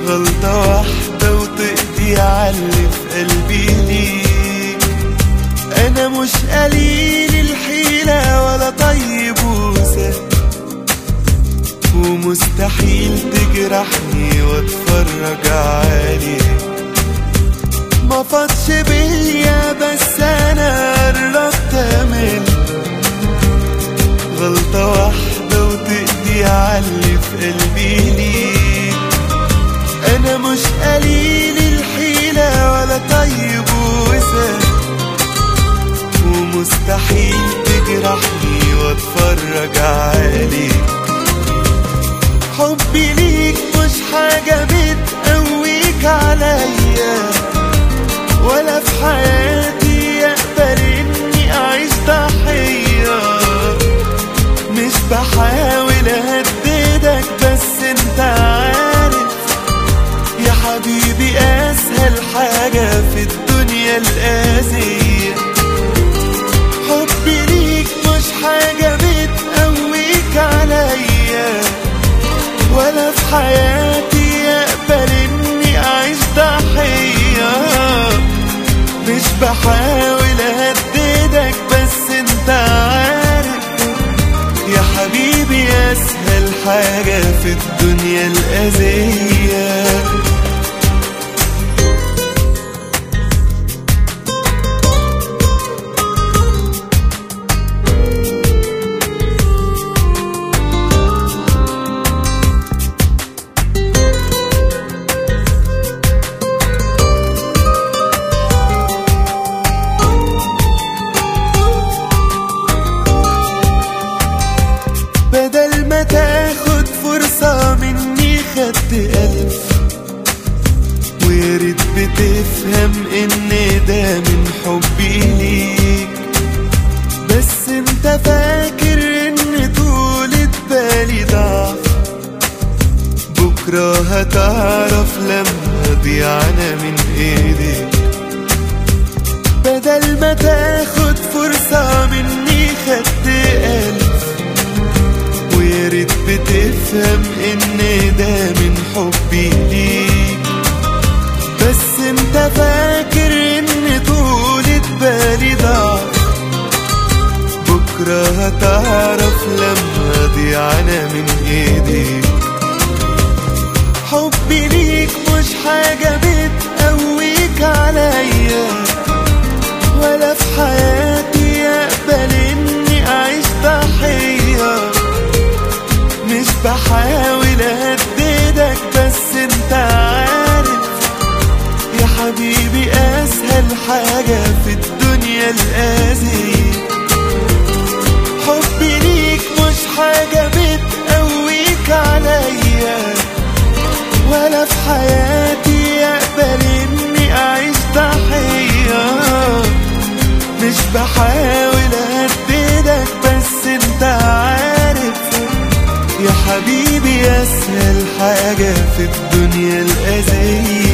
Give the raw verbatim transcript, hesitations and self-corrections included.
غلطة واحدة وتقضي عاللي في قلبي ليك. أنا مش قليل الحيلة ولا طيب وسهل، ومستحيل تجرحني واتفرج عليك. ما فاضش بيا بس أنا قربت أمل، غلطة واحدة وتقضي عاللي في قلبي ليك. أنا مش قليل الحيلة ولا طيب وسهل، ومستحيل تجرحني واتفرج عليك. حبي ليك مش حاجة بتقويك عليا، ولا في حياتي أقبل إني أعيش ضحية. مش بحاول أهددك بس انت عارف يا حبيبي أسهل حاجة في الدنيا الأذية. حبي ليك مش حاجة بتقويك عليا، ولا في حياتي أقبل إني أعيش ضحية. مش بحاول أهددك بس انت عارف يا حبيبي أسهل حاجة في الدنيا الأذية. بدل ما تاخد فرصة مني خدت ألف، وياريت بتفهم إن ده من حبي ليك. بس انت فاكر إن طولة بالي ضعف، بكرة هتعرف لما أضيع أنا من إيديك. بدل ما تاخد فرصة مني خدت ألف، وياريت بتفهم إن ده من حبي ليك. بس انت فاكر إن طولة بالي ضعف، بكرة هتعرف لما أضيع أنا من إيديك. حبي ليك مش حاجة بتقويك عليا، ولا في حياتي أقبل إني أعيش ضحية. مش بحاول أهددك بس انت عارف يا حبيبي أسهل حاجة في الدنيا الأذية. حبي ليك مش حاجة بتقويك عليا، ولا في حياتي أقبل إني أعيش ضحية. مش بحاول أهددك بس انت عارف يا حبيبي أسهل حاجة في الدنيا الأذية.